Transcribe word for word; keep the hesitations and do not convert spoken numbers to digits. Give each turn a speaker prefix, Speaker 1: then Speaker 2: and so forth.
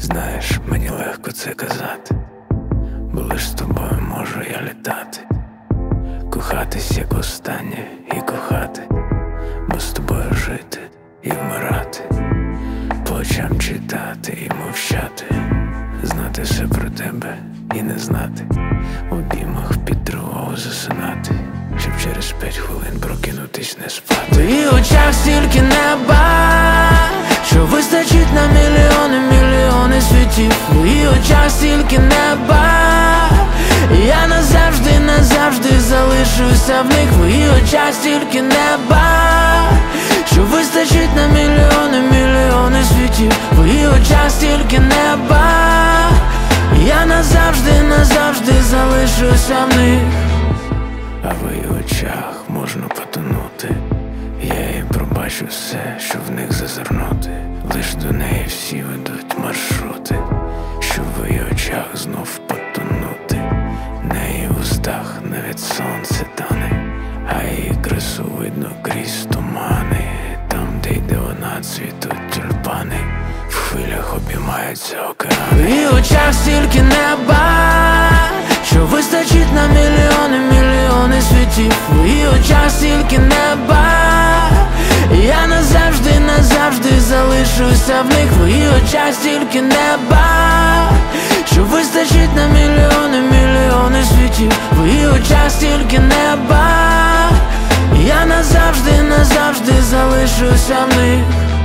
Speaker 1: Знаєш, мені легко це казати, бо лиш з тобою можу я літати, кохатись як останнє і кохати, бо з тобою жити і вмирати, по очам читати і мовчати, знати все про тебе і не знати, в обіймах під тривогу засинати, щоб через п'ять хвилин прокинутись не спати. В твоїх очах стільки неба, що вистачить на мільйони, мільйони світів. В твоїх очах стільки неба, і я назавжди, назавжди залишуся в них. В твоїх очах стільки неба, що вистачить на мільйони, мільйони світів. В твоїх очах стільки неба, і я назавжди, назавжди залишуся в них. А в її очах можна потонути, я їй пробачу все, що в них зазирнути. Лиш до неї всі ведуть маршрути, щоб в її очах знов потонути. На її устах навіть сонце тане, а її красу видно крізь тумани. Там, де йде вона, цвітуть тюльпани, в хвилях обіймаються океани. В її очах стільки неба, що вистачить на мільйони, мільйони світів. В її очах стільки неба, і я назавжди, назавжди залишуся в них. В її очах стільки неба, що вистачить на мільйони, мільйони світів. В її очах стільки неба, і я назавжди, назавжди залишуся в них.